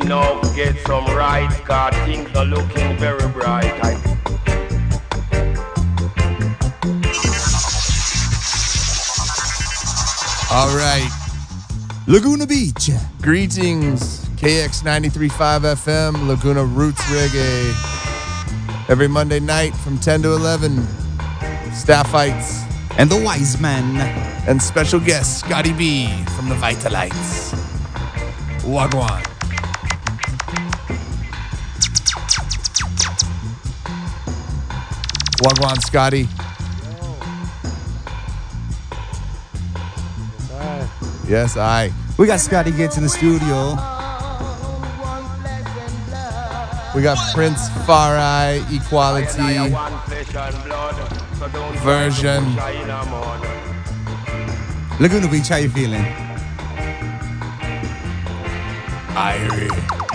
now, get some right, cause things are looking very bright. All right. Laguna Beach. Greetings, KX 93.5 FM, Laguna Roots Reggae. Every Monday night from 10 to 11, Staffites. And the Wise Man. And special guest, Scotty B from the Vitalites. Wagwan. Wagwan, Scotty. Yes, I. We got Scotty Gates in the studio. We got Prince Farai, Equality, Version. Laguna Beach, how you feeling? Irie.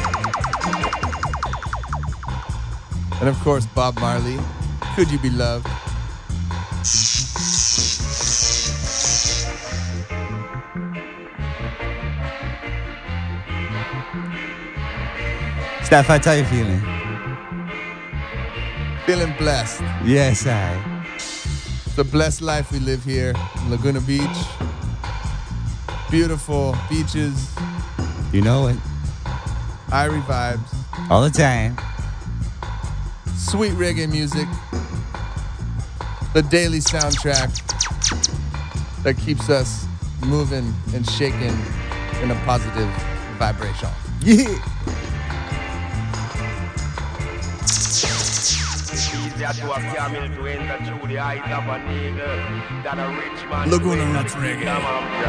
And of course, Bob Marley. Could You Be Loved? Staffites, how you feeling? Feeling blessed. Yes, I. It's a blessed life we live here in Laguna Beach. Beautiful beaches. You know it. Irie vibes. All the time. Sweet reggae music. The daily soundtrack that keeps us moving and shaking in a positive vibration. Yeah. Laguna Roots Reggae.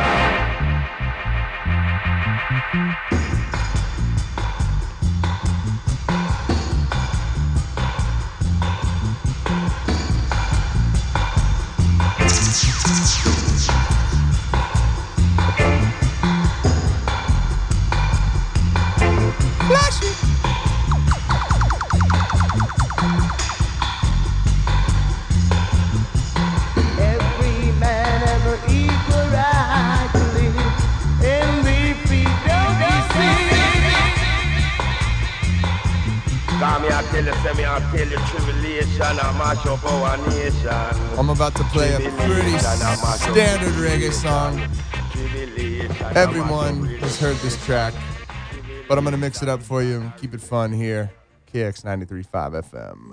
I'm about to play a pretty standard reggae song. Everyone has heard this track, but I'm going to mix it up for you and keep it fun here. KX 93.5 FM.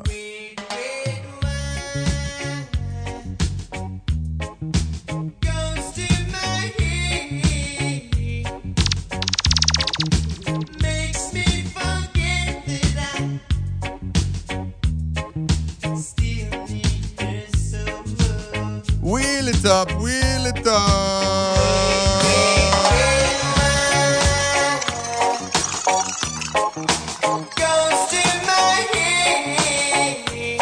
Wheel it up, wheel it up. Goes to my head,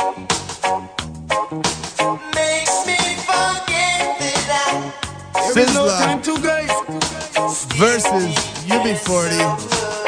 makes me forget that Sizzla versus UB40.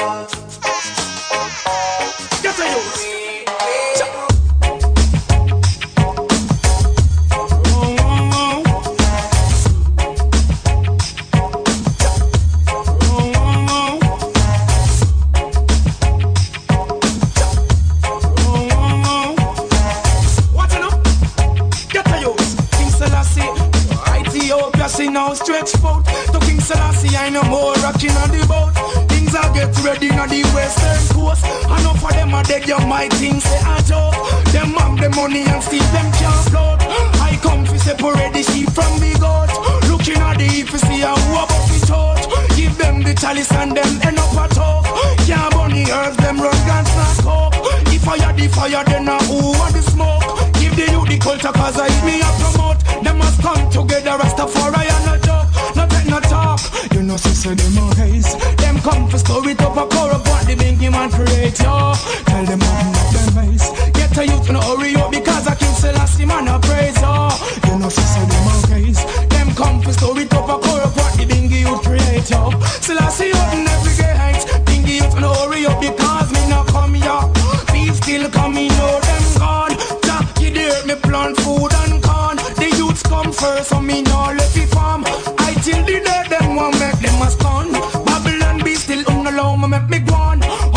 Stretch out to King Selassie, I no more rocking on the boat. Things are get ready on the western coast. Enough of them are dead, you might think say a joke. Them have the money and still them can't float. I come to separate the sheep from the goat. Looking at the if you see a who about the thought. Give them the chalice and them end up a talk. Can't burn the earth, them run guns not smoke. If I had the fire, then I who want the smoke. Give the youth the culture cause I me a promote. Them must come together, Rastafari and a joke. No take no talk, you know sister them a haze. Them come for store it up a corrupt what the bingy man create, yo. Tell them open up them face. Get a youth no hurry up because I King Selassie man a praise, yo. You know sister them a haze. Them come for store it up a corrupt what the bingy youth create, yo. Selassie open every gate. Bingy youth no hurry up because me not come here. These still coming, know them gone. Jack, you dare me plant food and corn. The youths come first, so me no let it farm. I till the day them want make them a stun. Babylon be still unallow me make me go on.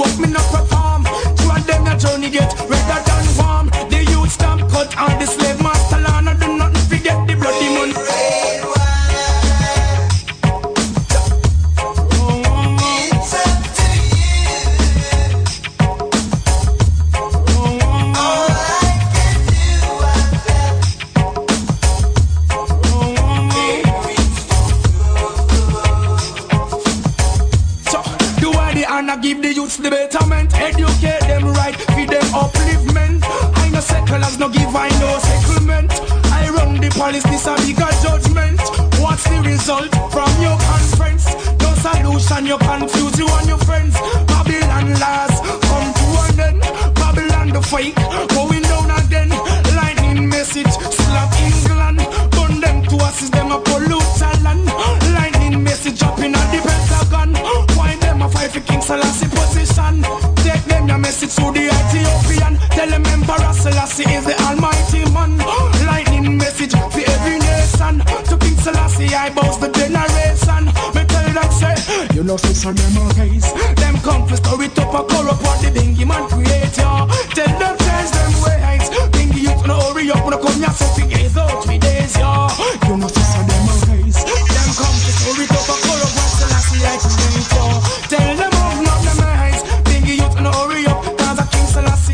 work me not perform. Two of them your journey get redder than warm. The youth stamp cut on the slave master land. I do nothing forget the bloody money. I give the youths the betterment, educate them right, feed them upliftment. I no settlers, no give I no settlement. I run the police, this a bigger judgment. What's the result from your conference? No solution, you confuse you and your friends. Babylon laws come to an end. Babylon the fake, going down again. Lightning message, slap England. Burn them to us, them a pollute our land. Lightning message dropping at the Pentagon. Why them a fight for King Selassie position? Take them your message to the Ethiopian. Tell them Emperor Selassie is the almighty man. Lightning message for every nation. To King Selassie I boast the generation. Me tell them say, you know fix on them eyes. Them come for story top a corrupt what the dingy man create ya. Tell them change them ways. Dingy youth no hurry up, no come here so fi gaze out 3 days ya. You know fix on them eyes. Them come for story top a corrupt what Selassie I create ya. Tell them open up them eyes. Dingy youth no hurry up, cause a King Selassie.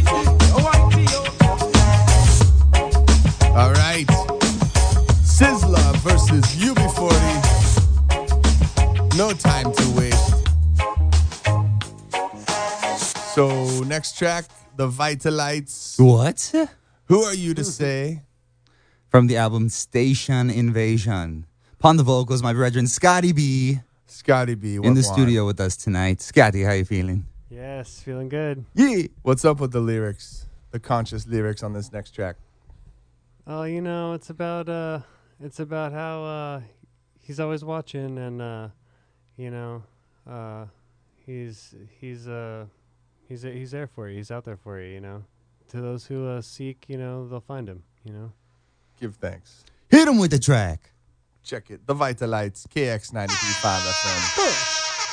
All right. Sizzla versus UB40. No time to waste. So, next track, The Vitalites. What? Who are you to say? From the album Station Invasion. Upon the vocals, my brethren Scotty B. Scotty B. In the studio with us tonight. Scotty, how you feeling? Yes, feeling good. Yeah. What's up with the lyrics? The conscious lyrics on this next track? Oh, you know, it's about how he's always watching, and you know, he's there for you. He's out there for you. You know, to those who seek, you know, they'll find him. You know, Give thanks. Hit him with the track. Check it. The Vitalites, KX 93.5 FM.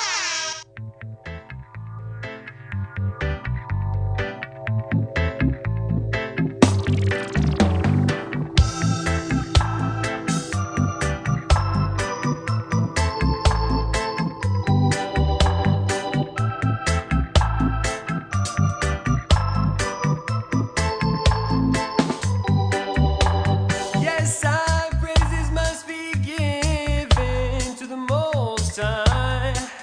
Yes, our praises must be given to the Most High.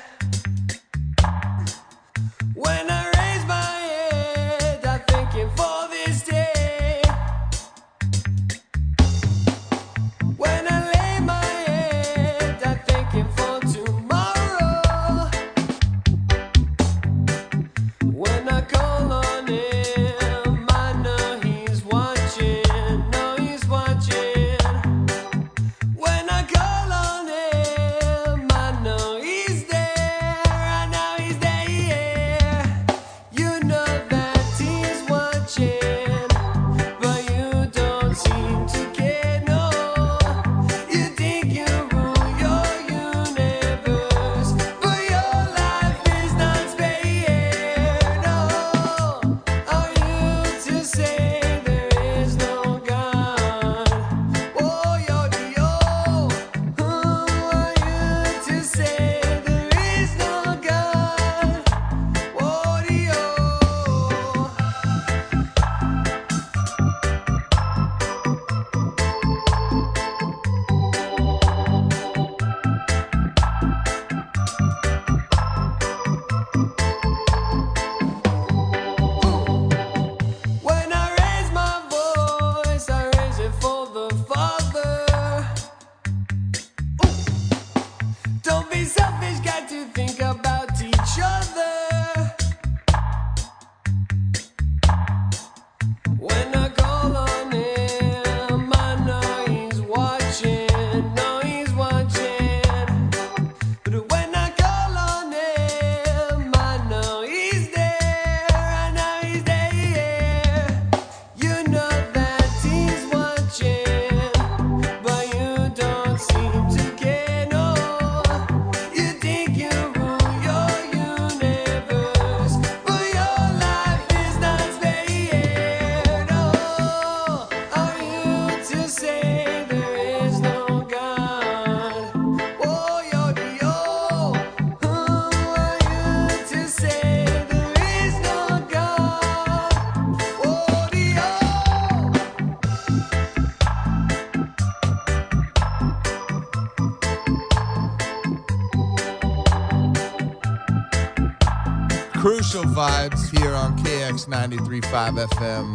Social Vibes here on KX 93.5 FM.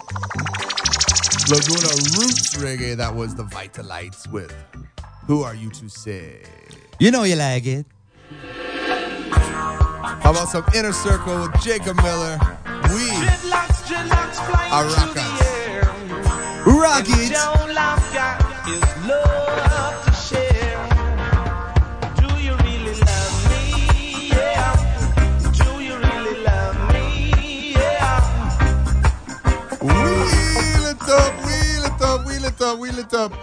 Laguna Roots Reggae, that was the Vitalites with Who Are You To Say? You know you like it. How about some Inner Circle with Jacob Miller? We are rockers. Rock it. Wheel it up.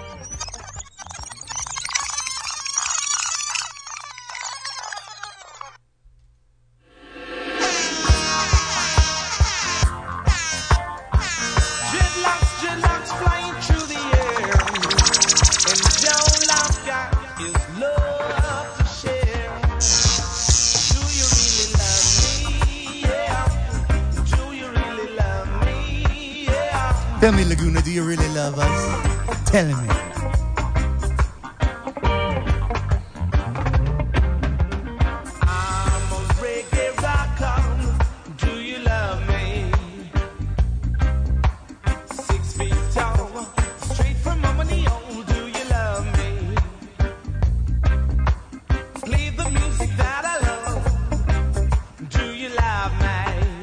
Dreadlocks flying through the air, and Joe Love got his love to share. Do you really love me? Yeah. Do you really love me? Yeah. Tell me, Laguna, do you really love us? Tell me. I'm a reggae rocker. Do you love me? 6 feet tall, straight from Montreal. Do you love me? Play the music that I love. Do you love me?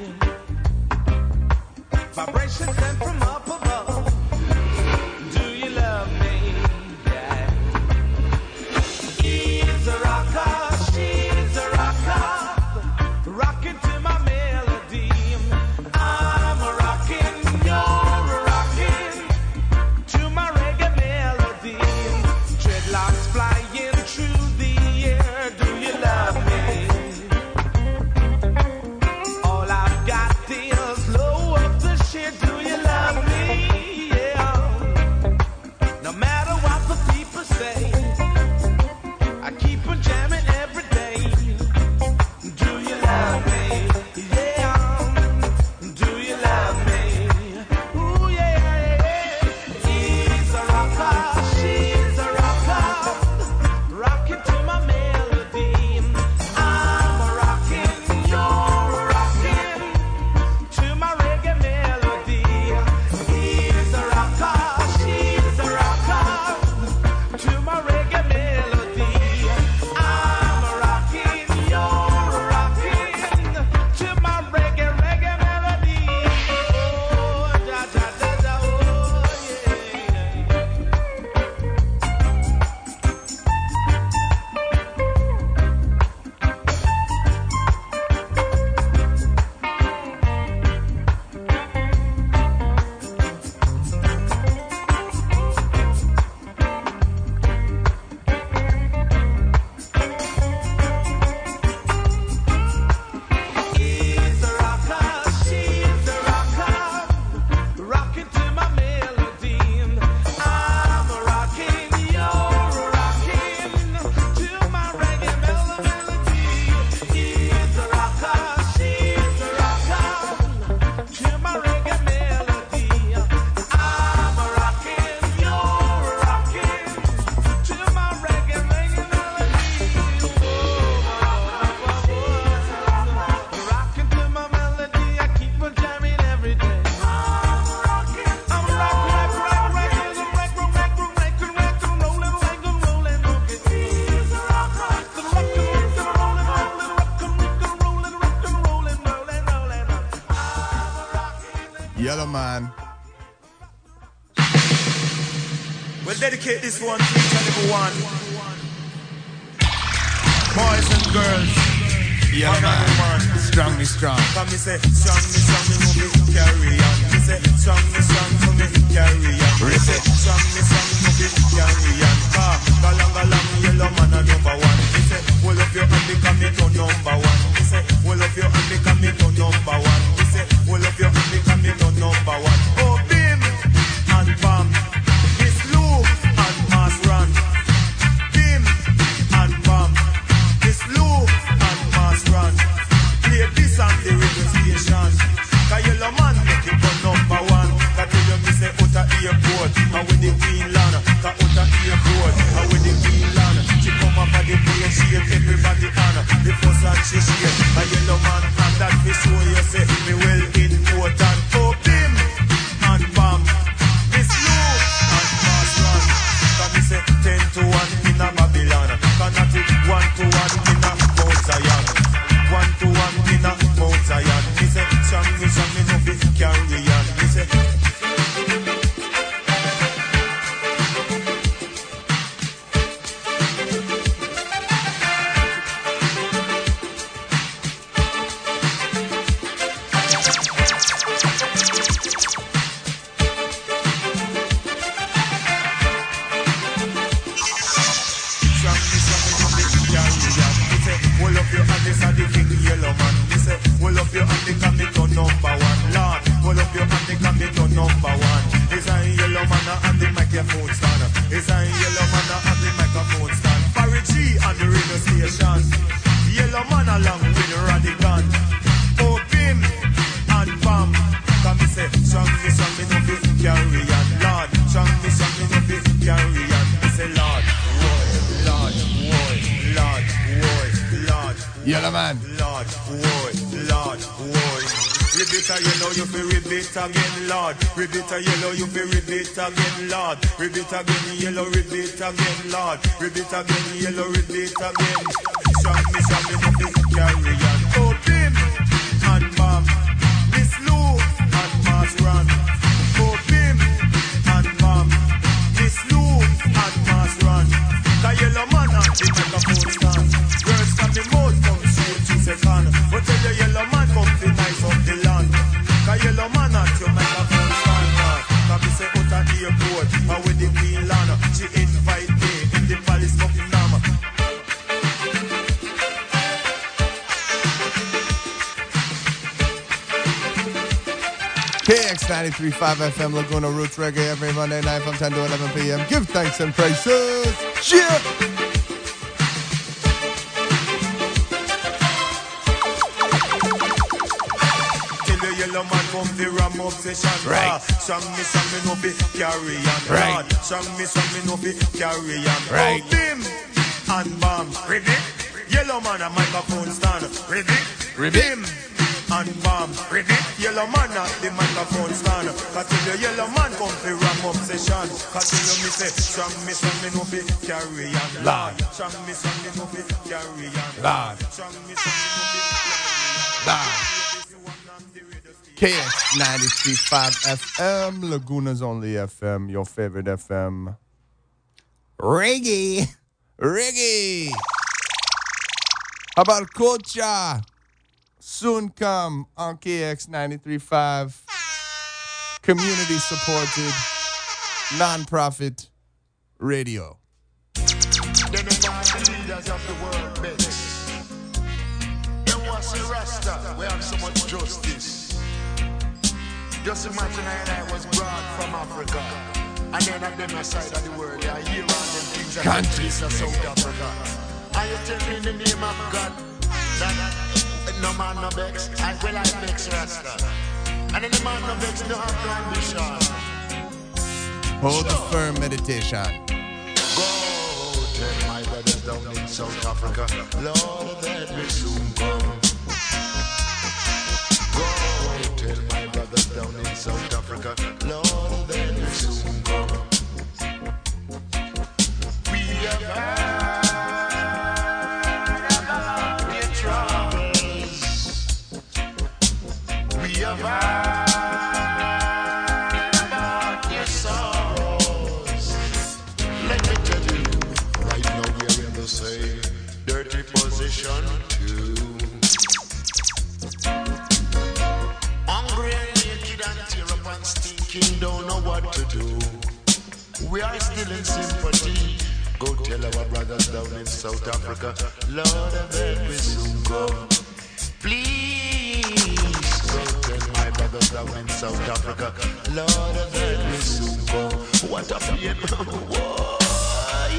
Vibrations sent from up above. Do you love me? Yeah. He's a rocker, she's a rocker, rocking to my melody. I'm a rocking, you're a rocking to my reggae melody. Dreadlocks flying through the air. Do you love me? All I've got is low up the shit. Do you love me? Yeah. No matter what the people say, I keep on jamming every day. Do you love me? Yeah. Do you love me? Ooh, yeah. He's a rocker, she's a rocker, rocking to my melody. I'm a rocking, you're a rocking to my reggae melody. He's a rocker, she's a rocker to my reggae melody. I'm a rocking, you're a rocking to my reggae melody. Oh, da da da da, oh He's a rocker, she's a rocker, rocking to my melody. I'm a rocking, you're a rocking to my reggae melody. He's a rocker, she's a rocker to my reggae melody. I'm a rocking, you're a rocking to my reggae melody. Rocking to my melody, I keep on jamming every day. I'm rocking, rolling. He's a rocker, rolling. Yellow Man. We'll dedicate this one to each and every one. Boys and girls. Yellow Man. Strong me strong. Come me say, strong me move it, carry on. Me say, strong for me, carry on. Me say, strong move it, carry on. Galang, yellow man a number one. Me say, hold up your hand because me to number one. Me say, hold up your hand because me to number one. Me say, hold up your hand because me to number one. Oh, bim and bam. This loop and mass run. Bim and bam. This loop and mass run. Play this on the radio station. Cause yellow man make it go number one. Cause tell you me say out of airport. And with the Queen Land. Cause out of airport. And with the Queen Land. She come a off of the plane, shake everybody on. The first and she shake. A yellow man and that we show you say me well important. Up him and bam. Miss Lou and pass run. Can me say 10 to 1 in a Babylon. Cannot it 1 to 1 in a Mount Zion. 1 to 1 in a Mount Zion. Me say Shang me no be carry on. Me say again, Lord. Ribbit a yellow, you fi ribbit again, Lord. Ribbit again, yellow, ribbit again, Lord. Ribbit again, yellow, ribbit again. Shang me, no fi carry on. Open and bam. Miss Lou and Mars run. Open and bam. Miss Lou and Mars run. The yellow man and the microphone stand. Girls got the mouth come straight to second. But tell the yellow man come fi nice up the land. The yellow man at your microphone stand. Can me say out at the airport, and with the Queen Lana, she invite me in the palace of Nama. KX 93.5 FM Laguna Roots Reggae every Monday night from 10 to 11 p.m. Give thanks and praises. Cheer! Yellow man come the ram obsession. Right. Shang me no be carry on. Right. Shang me no be carry on. Right. Oh, bim and bam. Ribbit. Yellow man a microphone stand. Ribbit. Bim and bam. Ribbit. Yellow man at the microphone stand. Cause till the yellow man come the ram obsession. Cause till you me say shang me no be carry on. Lord. Shang me no be carry on. Lord. Shang me no be carry on. Lord. KX 93.5 FM, Laguna's only FM, your favorite FM. Reggae. Reggae. How about Culture? Soon come on KX 93.5. Community supported, non-profit radio. Then the leaders of the world makes. Then what's the Rasta? We have so much justice. Just imagine I was brought from Africa, and then at them side of the world, I hear all them things that countries of South Africa. And you tell me in the name of God that no man no vex, I will I vex Rasta. And then the man no vex no have no ambition. Hold the firm meditation. Go tell my brothers down in South Africa, Lord, that will soon come. Go tell my brothers down in South Africa, Lord, they will soon come. We have heard about your troubles. We have heard about your sorrows. Let me tell you, right now we're in the same dirty position too. Stinking, don't know what to do. We are still in sympathy. Go tell our brothers down in South Africa, Lord, that we soon come. Please, go tell my brothers down in South Africa, Lord, that we soon come. What a pain, why?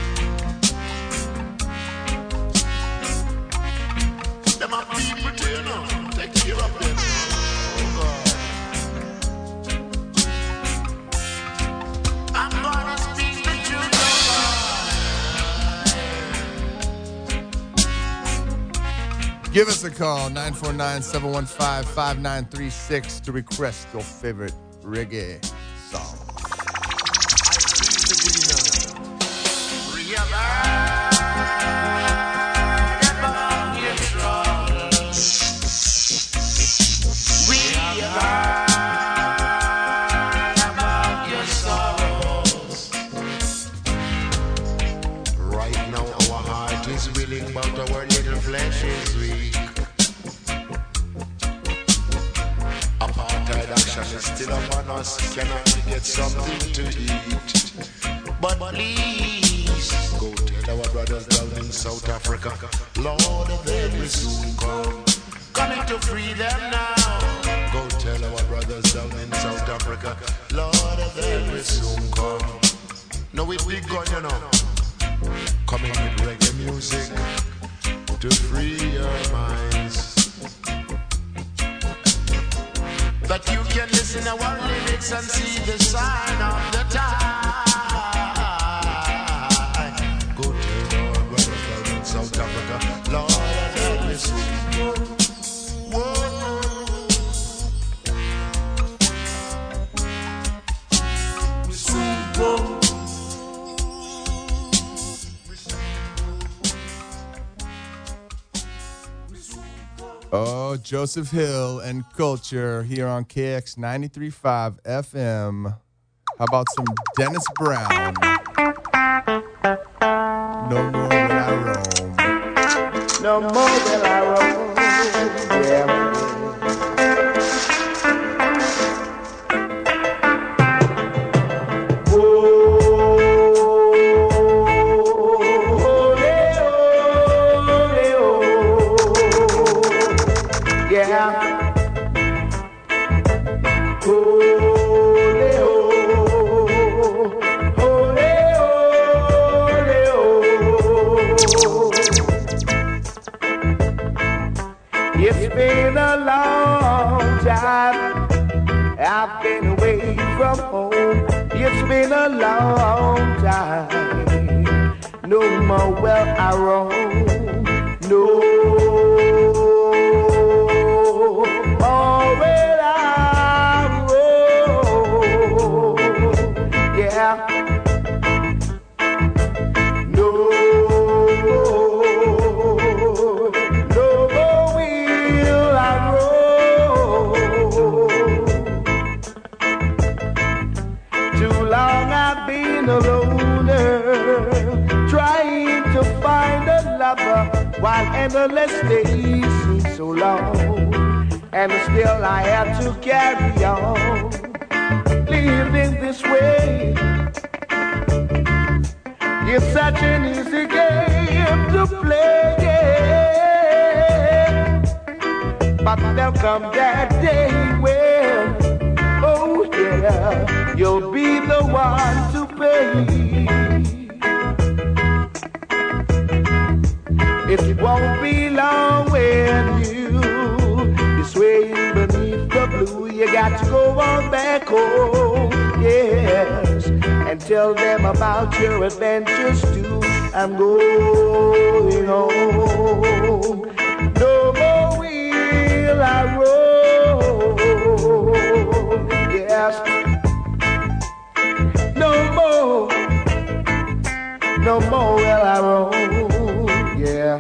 Them are people, you know, take care of them. Oh God. I'm gonna speak the truth, Give us a call, 949-715-5936 to request your favorite reggae song. Right now our heart is willing, but our little flesh is weak. Apartheid action is still upon us. Cannot we get something to eat? But please, go tell our brothers down in South Africa, Lord, they will soon come. Coming to free them now. Go tell our brothers down in South Africa, Lord, they will soon come. No, we big gun, you know. Coming with reggae music to free your minds. That you can listen to our lyrics and see the sign of the time. Go tell our brothers down in South Africa, Lord, help me soon. Whoa. We soon go. Oh, Joseph Hill and Culture here on KX 93.5 FM. How about some Dennis Brown? No more will I roam. No more will I roam. Yeah. It's been a long time I've been away from home. It's been a long time. No more will I roam. No more will I roam. Yeah. While endless days seem so long, and still I have to carry on living this way. It's such an easy game to play, but there'll come that day when, oh yeah, you'll be the one to pay. It won't be long when you're swaying beneath the blue. You got to go on back home, yes, and tell them about your adventures too. I'm going home. No more will I roam, yes. No more will I roam. Yeah.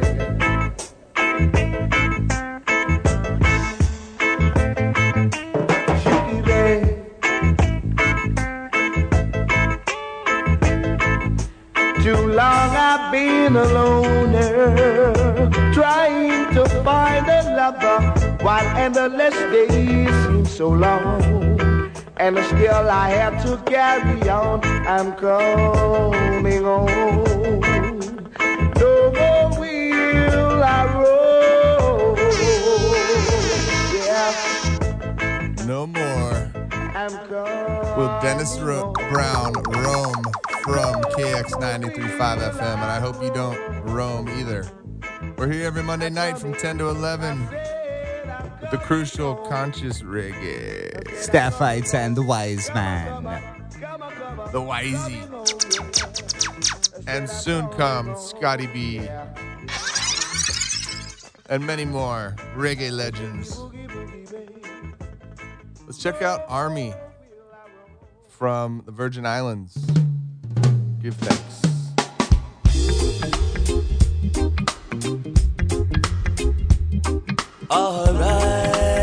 Too long I've been a loner, trying to find a lover, while endless days seem so long, and still I have to carry on. I'm coming home. No more will I roam. Yeah. No more I'm coming. will Dennis Brown roam from KX 93.5 FM, and I hope you don't roam either. We're here every Monday night from 10 to 11 with the crucial conscious reggae. Staffites and the Wise Man. The Wisey. And soon come Scotty B. and many more reggae legends. Let's check out Army from the Virgin Islands. Give thanks. All right.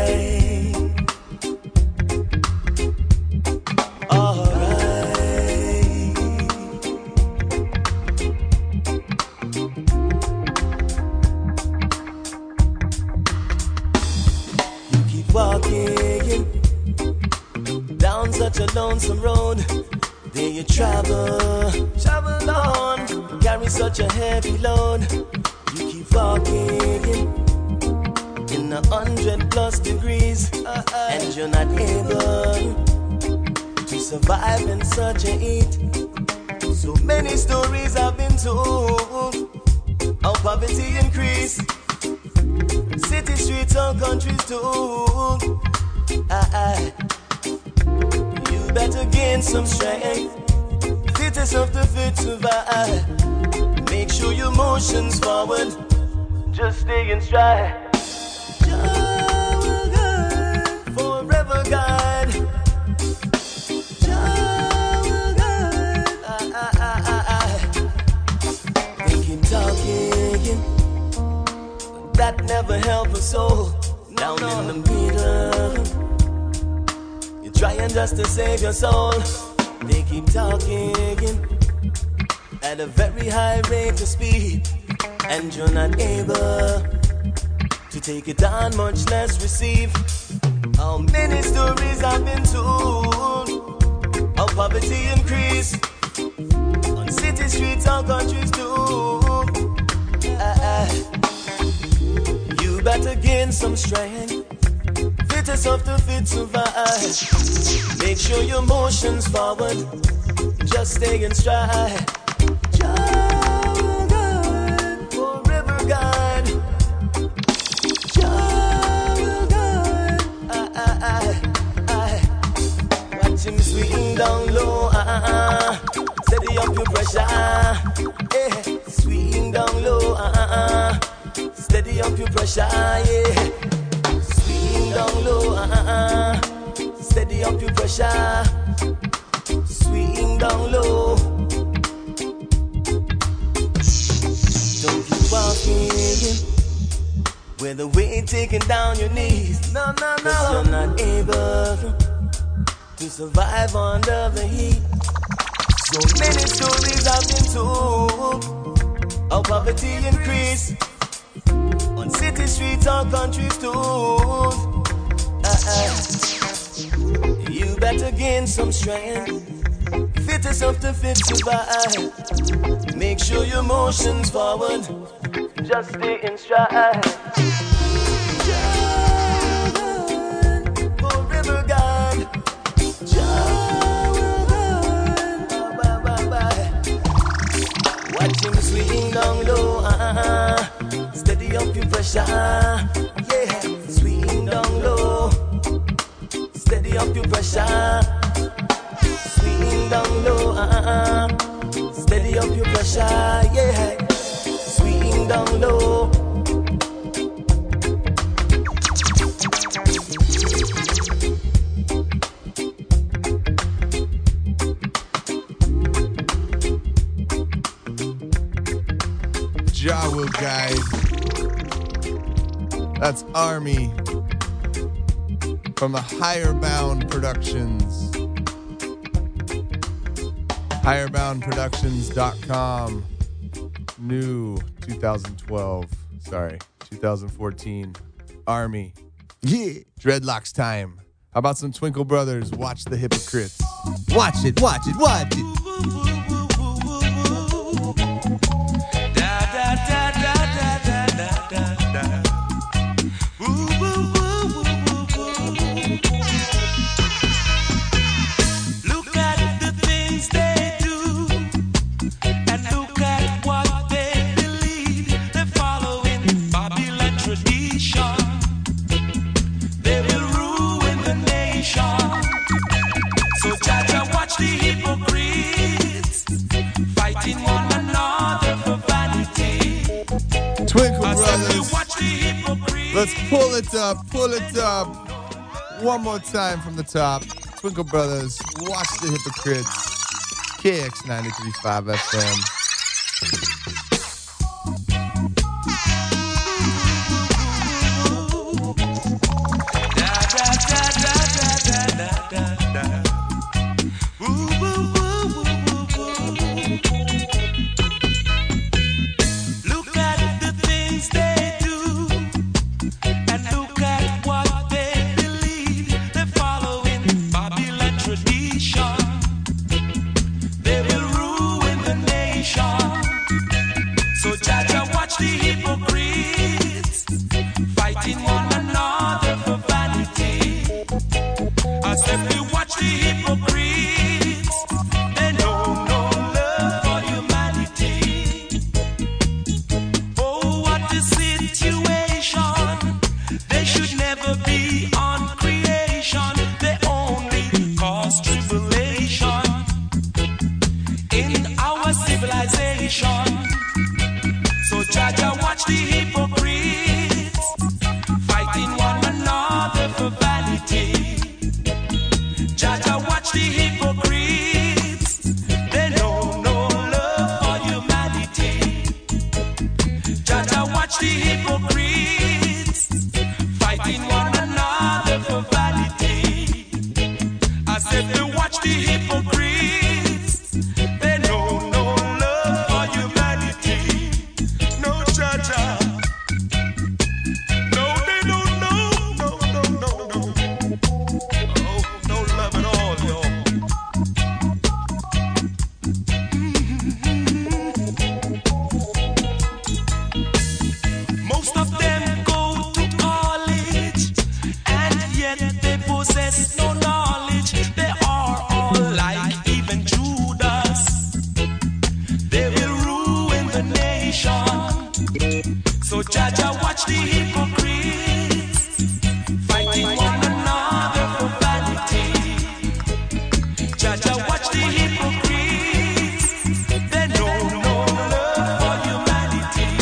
Walking down such a lonesome road, there you travel on, carry such a heavy load. You keep walking in 100+ degrees, and you're not able to survive in such a heat. So many stories have been told how poverty increase. City streets or countries too. You better gain some strength. Fit yourself to fit survive. Make sure your motion's forward. Just stay in stride. Jah will guide, forever guide. Jah will guide. They keep talking, that never help a soul. Down in the middle, you're trying just to save your soul. They keep talking at a very high rate of speed, and you're not able to take it on, much less receive. How many stories have been told, how poverty increase on city streets or countries too. You better gain some strength. Fit yourself to fit survive. Make sure your motion's forward. Just stay in stride. Jah will guide, forever guide. Jah will guide. Watch him swing down low. Steady up your pressure. Swing down low. Steady up your pressure, yeah. Swing down low, steady up your pressure. Swing down low. Don't keep walking with the weight taking down your knees. No. 'Cause you're not able to survive under the heat. So many stories have been told how poverty increase on city streets or countries too. You better gain some strength. Fit yourself to fit survive. Make sure your motion's forward. Just stay in stride. Jah will guide, forever guide. Jah will guide. Watch him swing down low. Steady up your pressure, yeah. Swing down low. Steady up your pressure. Swing down low, steady up your pressure, yeah. Swing down low. Jah will guide. That's Army from the Higher Bound Productions. HigherboundProductions.com. New 2014. Army. Yeah. Dreadlocks time. How about some Twinkle Brothers? Watch the Hypocrites. Watch it. Look at the things they do, and look at what they believe. They're following Babylon tradition. They will ruin the nation. So Jaja, watch the hypocrite. Let's pull it up. One more time from the top. Twinkle Brothers, Watch the Hypocrites. KX 93.5 FM. Look at the things they do, and look at what they believe. They're following Babylon tradition. They will ruin the nation. So Jaja, watch the hypocrites fighting one another for vanity. I said, we watch the hypocrites. They know no love for humanity. Oh, what a situation. They should never be on creation. They only cause tribulation in our civilization. So Jaja, watch the hypocrites fighting one another for vanity. Jaja, watch the hypocrites. They know no love for humanity. Jaja, watch the hypocrites fighting one another for vanity. I said they watch the hypocrites. They know no love for humanity. No, Jaja. No, they don't know. No. Oh, no love at all, yo. Most of them go to college, and yet they possess no knowledge. They are all like even Judas. They will ruin the nation. So Jaja, watch the hypocrites fighting one another for vanity. Jaja, watch the hypocrites. They know no love for humanity.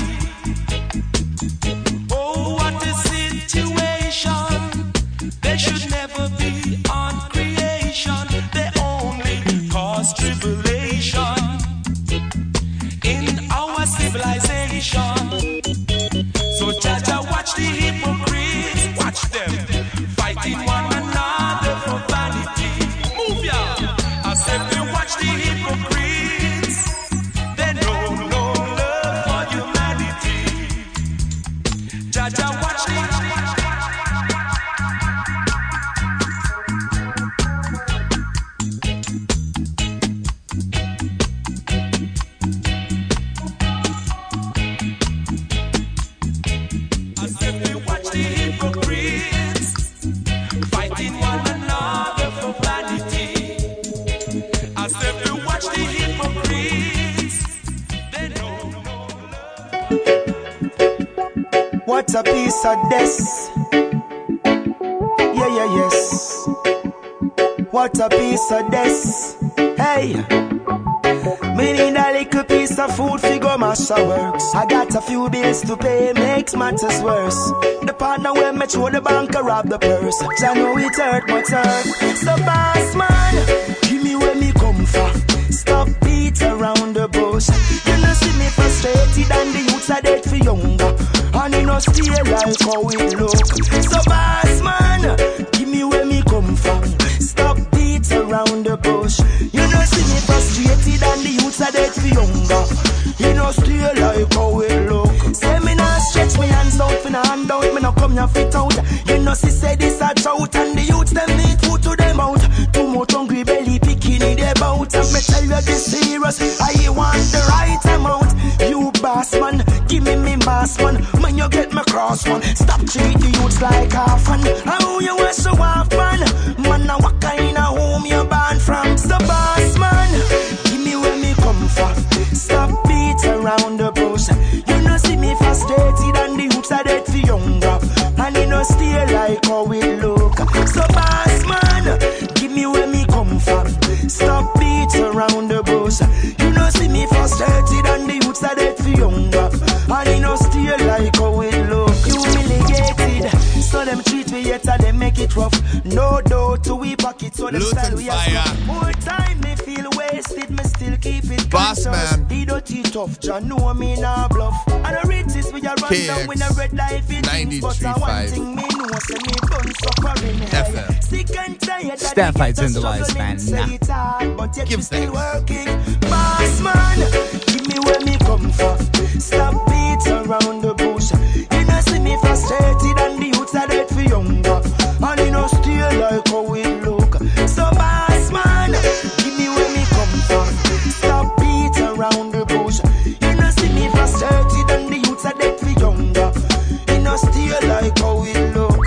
Oh, what a situation. They should never be on creation. They only cause tribulation in our civilization. So Jaja, watch the hypocrites. Watch them fighting one another for vanity. Move ya. I said they watch the hypocrites. They know no love for humanity. Jaja, watch the I said we watch the hypocrites fighting one another for vanity. I said we watch the hypocrites. They know no love. What a piece of this. Yeah, yes. What a piece of this. Hey. Me need a little piece of food fi go mash a works. I got a few bills to pay, makes matters worse. The partner when me throw the bank I rob the purse. I know it hurt, but hurt. So boss man, give me where me come from. Stop beat around the bush. You know see me frustrated and the youths are dead for younger. And you know stay like how it look. So boss man, give me where me come from. Stop beat around the bush. You know see me frustrated and the youths are dead for younger. You know stay like how it look. Say me not stretch me hands out for no hand out. Me no come here fit out. You know see say this a drought and the youths them need food to them out. Too much hungry belly picking in their bout. And me tell you this serious. I want the right amount. You boss man, give me mass man. When you get my cross one, stop treat the youths like half and how you want so half man. Man, now what kind of home you born from? So boss man, give me where me come from. Stop beat around the bush. You know see me frustrated and the youths are dead for younger. And you know stay like how we look. So boss man, give me where me come from. Stop beat around the bush. You know see me frustrated and the youths are dead for younger. And you know stay like how we look. Humiliated So them Luton style we fire. are so. More time me feel wasted, me still keep it Boss conscious. man. The dirty tough, John know me nah bluff. And the riches we a run down with a red life in things. But I one thing me know, say me done suffering. FM. Sick and tired that Step we fights get in the struggling. wise man. Say Nah. it hard, but yet Give we still thanks. working. Boss man, give me where me come from. Stop beats around the bush. You know see me frustrated and the youths are dead for younger. And you know still like how we look. So boss man, give me where me come from. Stop beats around the bush. You know see me frustrated and the youths are dead for younger. You know still like how we look.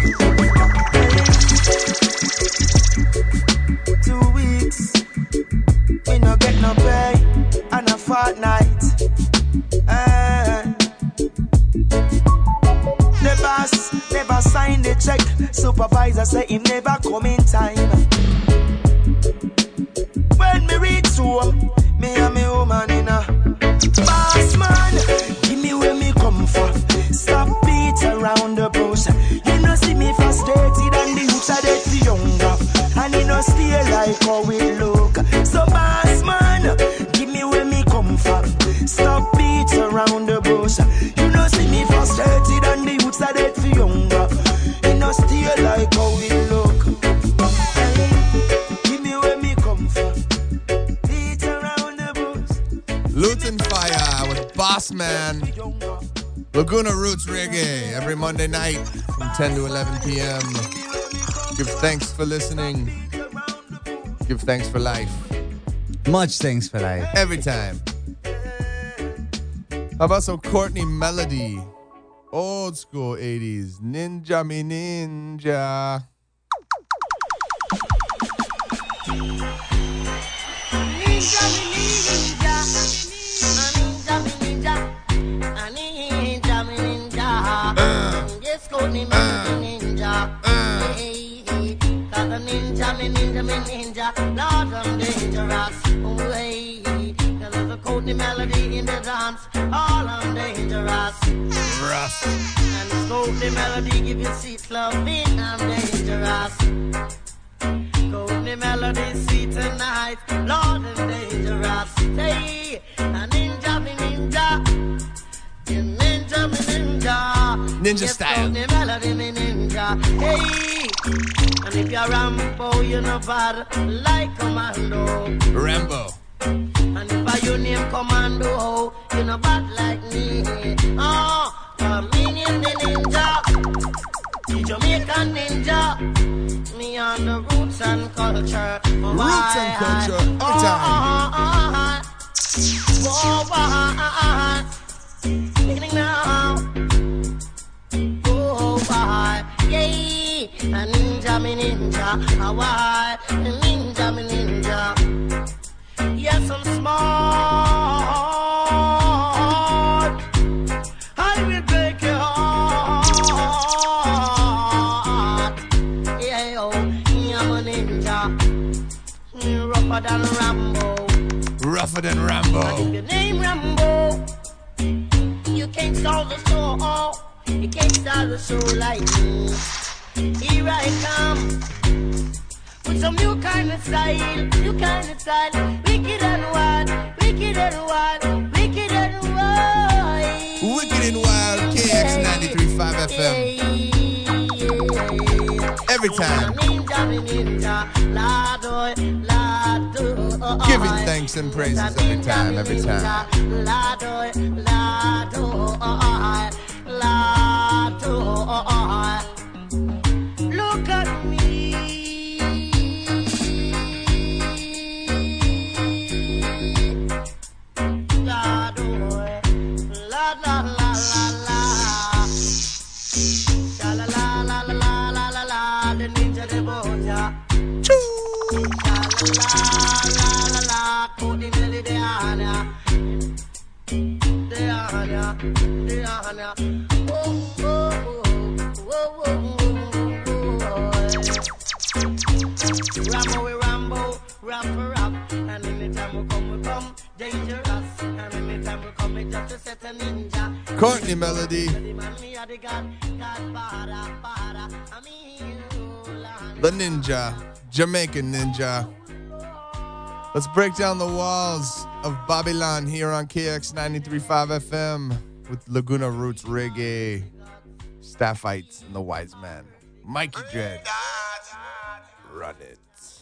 2 weeks, we no get no pay, and a fortnight. The boss never signed the check. Supervisor say him never come in time. When me reach home, me and me woman in a boss man. Give me where me come from. Stop beat around the bush. You know see me frustrated and the youths are dead for younger. And you know stay like how we look. So boss man, give me where me come from. Stop beats around the bush. You know see me frustrated and the youths are dead for younger. You know stay like how we look. Give me where me come from. Beats around the bush. Luton Fire with Boss Man. Laguna Roots Reggae every Monday night from 10 to 11 p.m. Give thanks for listening. Give thanks for life. Much thanks for life. Every time. How about some Courtney Melody? Old school 80s. Ninja me ninja. Lord, I'm dangerous. Way, there's a Courtney Melody in the dance. All I'm dangerous. Rough. And it's Courtney Melody give you sweet loving. I'm dangerous. Courtney Melody see tonight. Lord, I'm dangerous. Hey, a ninja, me ninja. Ninja, me ninja. Ninja Yes, style. Courtney Melody, me ninja. Hey. And if you're Rambo, you're not bad like Commando. Rambo. And if I you name Commando, you're not bad like me. Oh, me name the ninja, the Jamaican ninja. Me on the roots and culture. Roots and culture, every time. Beginning now. Oh, yeah. A ninja, me ninja, a why? Ninja, me ninja. Yes, I'm smart. I will break your heart. Yeah, oh, I'm a ninja. Rougher than Rambo. Rougher than Rambo. And if your name Rambo, you can't solve the soul. You can't start the show like me. Here I come with some new kind of style, new kind of style. Wicked and wild, wicked and wild, wicked and wild. Wicked and Wild, KX 93.5 FM. Every time. Giving thanks and praises every time, every time. Look at me. La la la la la. Sha la la la la la la la. The ninja de boja. Sha la la la la. Courtney Melody de Anya. De Anya. De Anya. Oh oh oh oh oh. Rambo, we Rambo, rap for rap. And anytime we come, dangerous. And anytime we come, we just to set a ninja. Courtney Melody. The Ninja. Jamaican Ninja. Let's break down the walls of Babylon here on KX 93.5 FM with Laguna Roots Reggae, Staffites, and the Wise Man. Mikey Dread. Run it.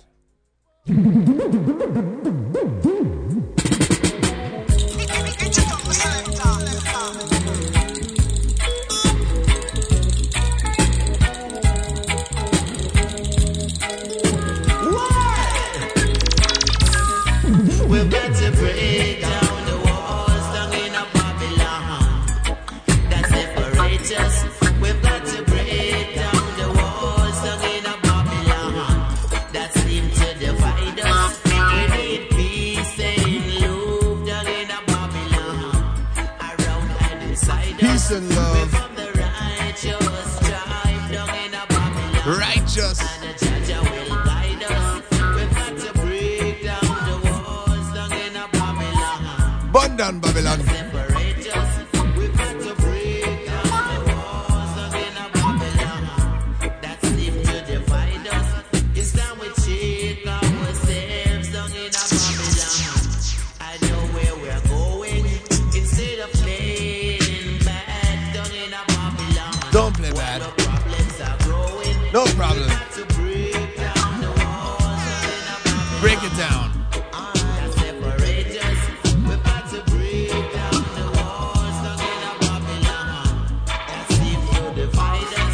We've got to break down the walls down in a Babylon that separate us. We've got to break down the walls down in a Babylon that seem to divide us. We need peace and love down in a Babylon, around and inside us. Peace and love. We from the righteous tribe down in a Babylon. Righteous. And the judge will guide us. We've got to break down the walls down in a Babylon. Burn down Babylon. Separate us. We've got to break down the walls down in a Babylon that seem to divide us. It's time we check ourselves down in a Babylon. I know where we're going. Instead of playing bad down in a Babylon. Don't play bad. The problems are growing. No problem. We've got to break down the walls down in a Babylon. Break it down. That separate us. We've got to break down the walls down in a Babylon that seem to divide us.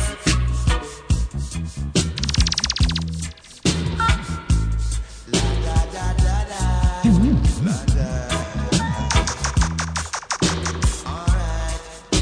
La da da da da. Alright.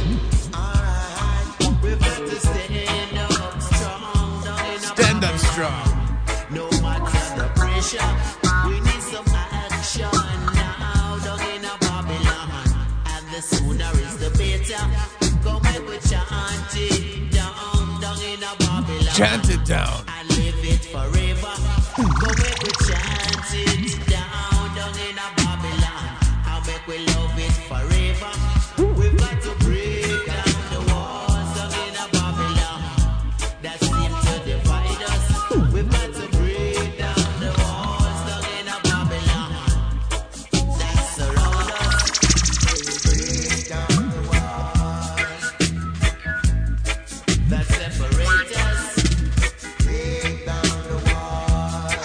We've got to stand up strong down in a Stand up strong. no matter the pressure, we need some action now down in a Babylon. And the sooner is the better. Come make we chant it down in a Babylon. Chant it down. And live it forever. Come make we chant it down in a Babylon. And make we love it forever. We've got to break down the walls down in a Babylon that seem to divide us. We've got to break down the walls down in a Babylon that surround us. Break down the walls that separate us. Break down the walls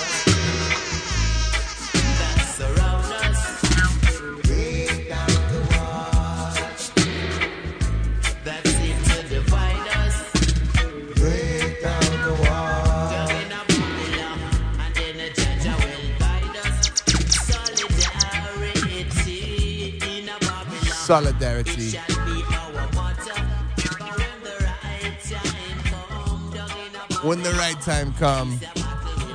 that surround us. Break down the walls that seem to divide us. Break down the walls down in a Babylon, and then the judge will guide us. Solidarity in a Babylon Solidarity. shall be our motto. For when the right time come down in a When the right time come.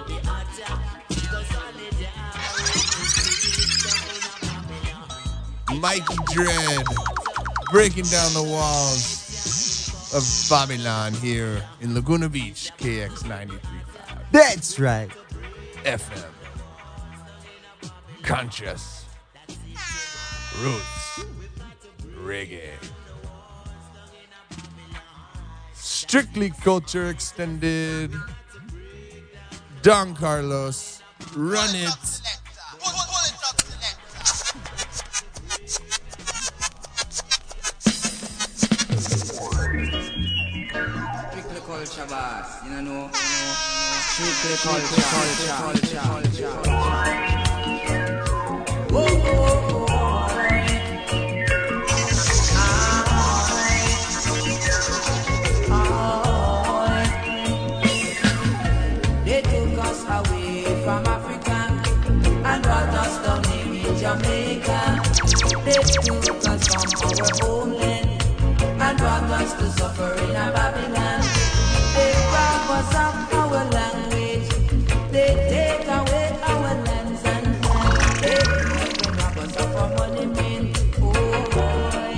Mikey Dread breaking down the walls of Babylon here in Laguna Beach, KX 93.5 That's right. FM. Conscious Roots Reggae. Strictly Culture Extended. Don Carlos. Run it. Strictly culture, boss. You know. Strictly culture. They took us away from Africa and brought us down in Jamaica. They took us from our homeland and brought us to suffer in a Babylon. They rob us of our language. They take away our lands and land. They rob us of our money, man. Oh boy.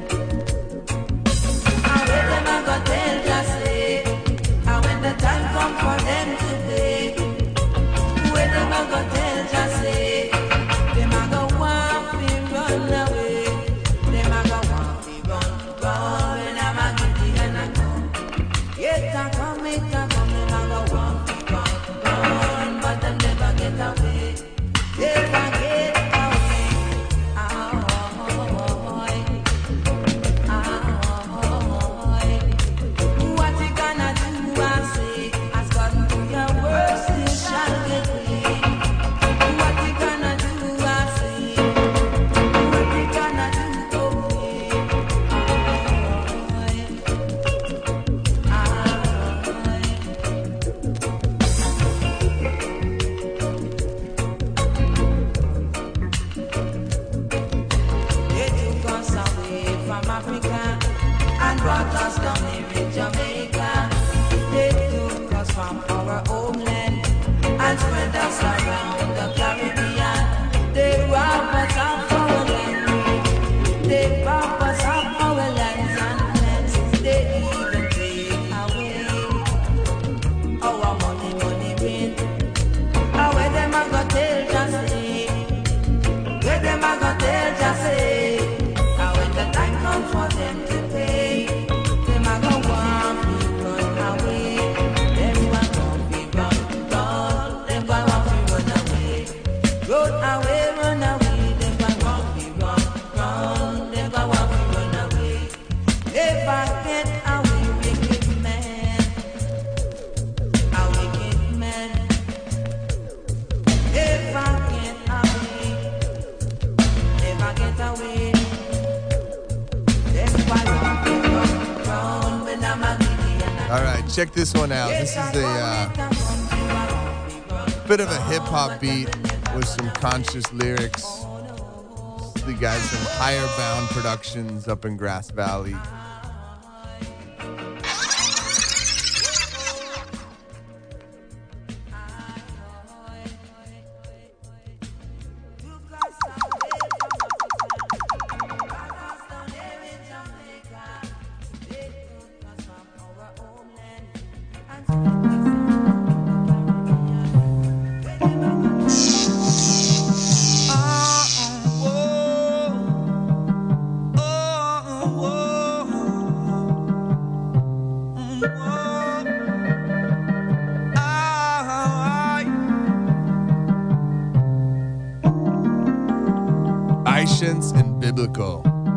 And when them a go tell just say, and when the time come for them to pay, when them a go tell just say, them a go want to run away. Them a go want to run, and I'm a guilty and I come. Yet I come, them a go want to run. Africa and brought us down here in Jamaica. They took us from our homeland and spread us around the Caribbean. They robbed us of our land. They robbed us of our lands and lands. They even take away our money rain. Where them a go tell just say? Where them a go tell just say? When the time comes for them to pay, them a go want to run away. Them want to be run. Them go want to run away. Run away, run away. Them go want to run. Them go want to run away. If I get away, wicked man, a wicked man. If I get away, that's why I'm run when I'm a All right, check this one out. This is a bit of a hip-hop beat with some conscious lyrics. This is the guys from Higher Bound Productions up in Grass Valley. And biblical.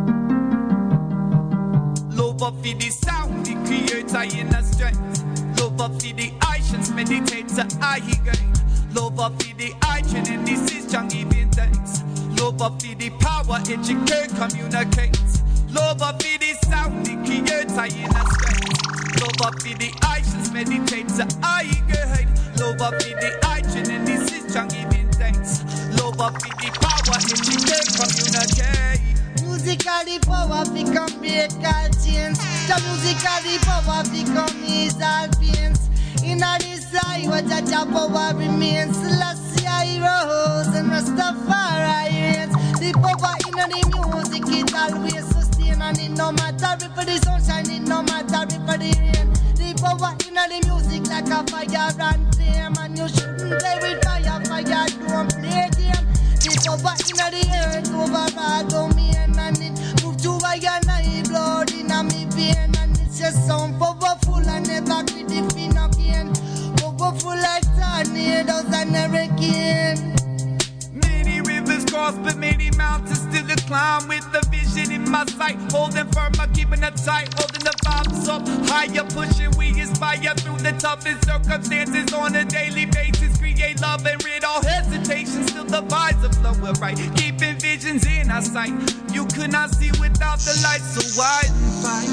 Love up for the sound, the creator in the strength. Love up for the actions, meditate to I gain. Love up for the action, and this is John giving thanks. Love up for the power, educate, communicate. Love up for the sound, the creator in the strength. Love up for the actions, meditate to I gain. Love up for the action, and this is John giving thanks. Love up for the power, educate, communicate. Musically power become breakal chains. The musically power become his all pains. In all this eye, what a power remains. Celestia rose and Rastafari reigns. The power in the music it always sustain. And it no matter if the sunshine, it no matter if the rain. The power in the music like a fire and flame. And you shouldn't play with fire, don't play game. The power in the earth over our domain. And it moves to I and I blood in a me vein. And it's just sound powerful and never quit the fin again. Powerful like tornadoes and hurricane. Many rivers cross, but many mountains still to climb. With the vision in my sight, holding firm, I'm keeping it tight, holding the vibes up higher, pushing. We inspire through the toughest circumstances on a daily basis. Create love and rid all hesitation. Still the vibes are flowing right, keeping visions in our sight. You could not see without the light, so wide and fight,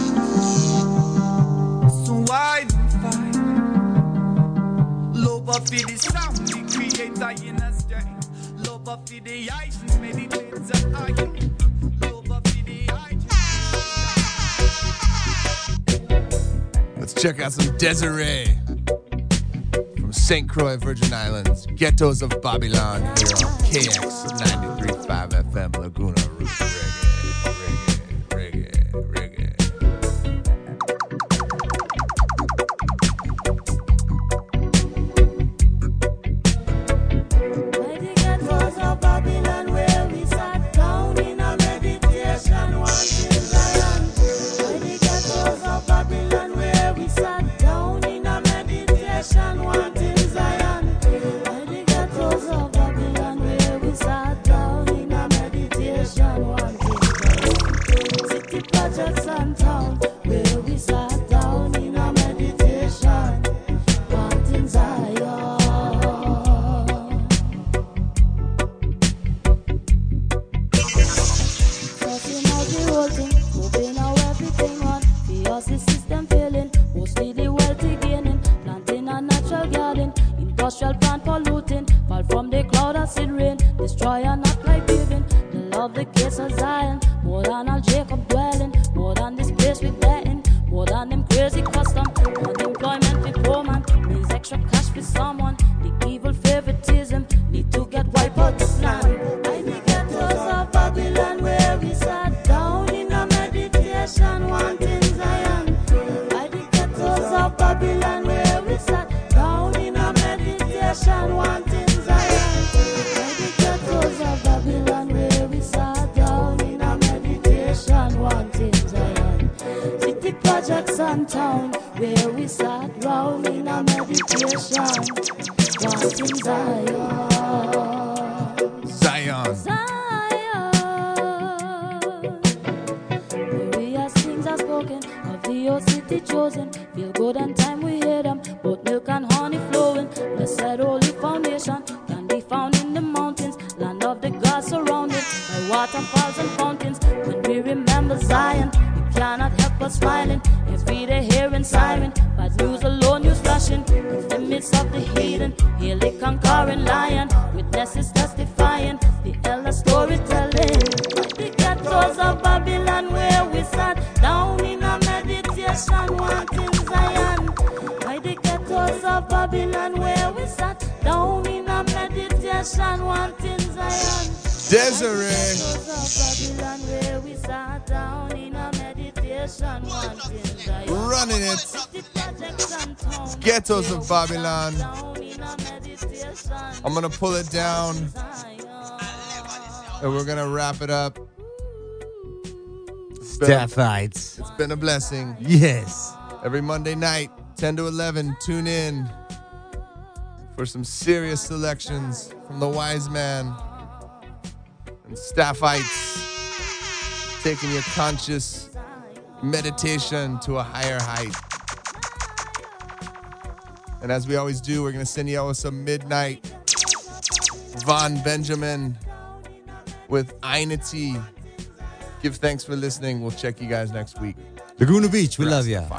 so wide and fight. Love up for the sound, the creator in us strength. Love up for the actions, meditate to I. Love up for the actions. Let's check out some Desiree from St. Croix, Virgin Islands. Ghettos of Babylon here on KX 93.5 FM, Laguna Roots Reggae. Babylon, where we sat down in a meditation, wanting Zion. Where the ghettos of Babylon, where we sat down in a meditation, wanting Zion. Where the ghettos of Babylon, where we sat down in a meditation, wanting Zion. of the gates of Zion, more than all Jacob dwelling, more than this place we betting, more than them crazy custom, unemployment with poor man, means extra cash for someone, the evil favoritism, need to get wiped out this land. I the ghettos of Babylon where we sat down in a meditation, wanting Zion. I the ghettos of Babylon where we sat down in a meditation, wanting Zion. I the ghettos of Babylon where we sat down in a meditation, wanting Zion. City projects and town where we sat round in a meditation, wanting Zion. Zion. Various things are spoken of the old city chosen. Feel good and time we hear them, both milk and honey flowing. Blessed holy foundation can be found in the mountains, land of the gods surrounded by waterfalls and fountains. When we remember Zion, we cannot help but smiling. Every day hearing siren, bad news alone news flashing. In the midst of the heathen, hail the conquering lion. Witnesses testifying, the elder storytelling. The ghettos of Babylon where we sat down in a meditation, wanting Zion. By the ghettos of Babylon where we sat down in a meditation, wanting Zion. Desiree. Babylon where we sat down in a meditation, wanting Zion. Running it. It's Ghettos of Babylon. I'm gonna pull it down, and we're gonna wrap it up. Staffites. It's been a blessing. Yes. Every Monday night, 10 to 11, tune in for some serious selections from the Wise Man and Staffites, taking your conscious meditation to a higher height. And as we always do, we're going to send you out with some Midnight Von Benjamin with Einity. Give thanks for listening. We'll check you guys next week. Laguna Beach, we love ya.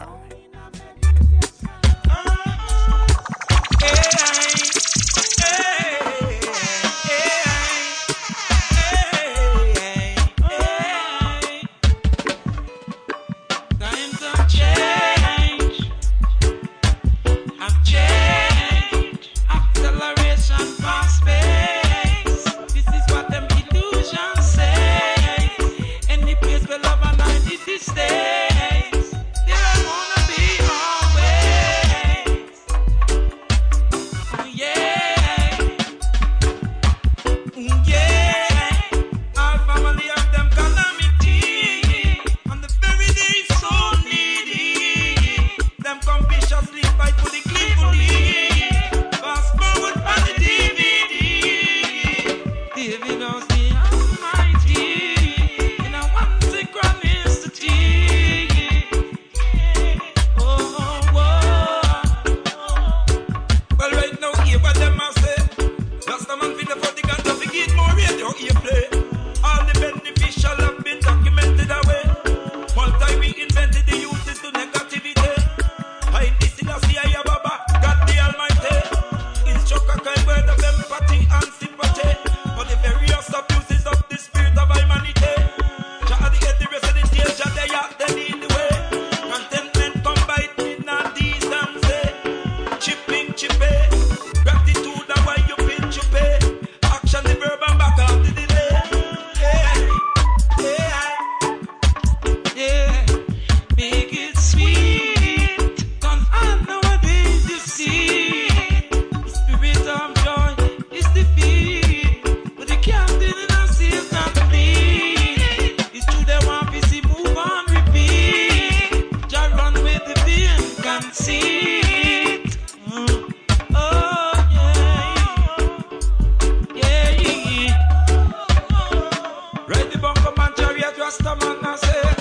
Ride the bunker man chariot, Rasta man, I say.